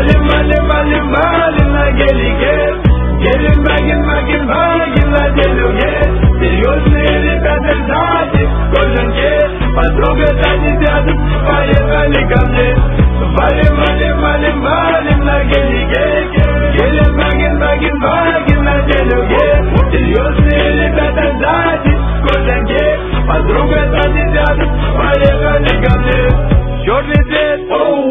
валим на гелике. Едем вагин на делюге. Серьезные ребята сзади, в кожанке. Подруга сзади рядом, поехали ко мне. Валим на гелике. Едем вагин на делюге. Серьезные ребята сзади, в кожанке. Подруга сзади рядом, поехали ко мне. Черный цвет,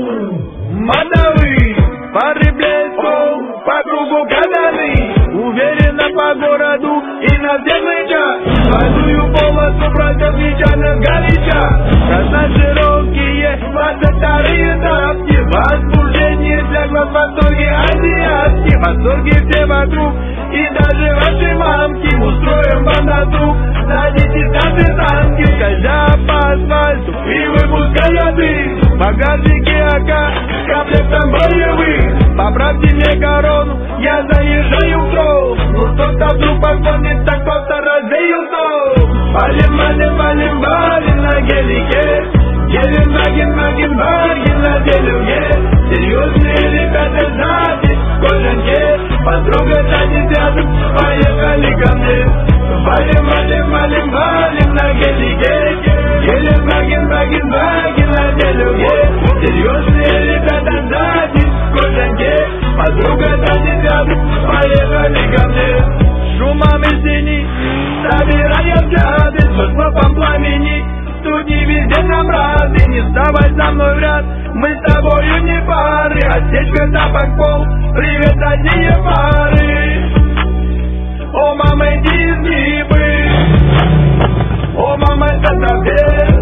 модовый, пары блеск, по кругу каданы. Уверенно по городу и на всех плечах. Двойную полосу против меча на горяча. Красно-широкие 22-е тапки. Возбуждение для глаз в восторге азиатки. В восторге все вокруг и даже ваши мамки. Устроим вам досуг, садитесь на танки. Скользя по асфальту и выпуская дым. В багажнике АК с комплектом боевых. Поправьте мне корону, я заезжаю в трол. Ну кто-то вдруг позвонит, так просто развею сон. Валим на гелике. Едем вагин на делюге. Серьезные ребята сзади, в кожанке. Подруга сзади рядом, поехали ко мне. Валим на гелике. Едем вагин на делюге. Серьезные ребята сзади, в кожанке. Подруга сзади рядом, поехали ко мне. Шумом из тени собираем взгляды, с выхлопом пламени. Тут не везде нам рады, не вставай за мной в ряд. Мы с тобою не пары, отсечка тапок пол. Привет, одни пары. О, мама, иди из небы. О, мама, это совет.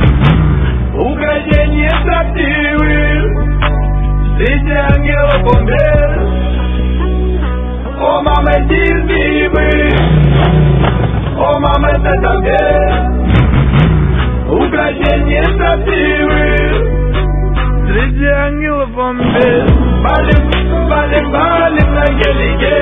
Украшение строптивых среди ангелов он без. О, мама, иди из небы. О, мама, это совет. Украшение строптивых среди ангелов он без. Валим на гелике.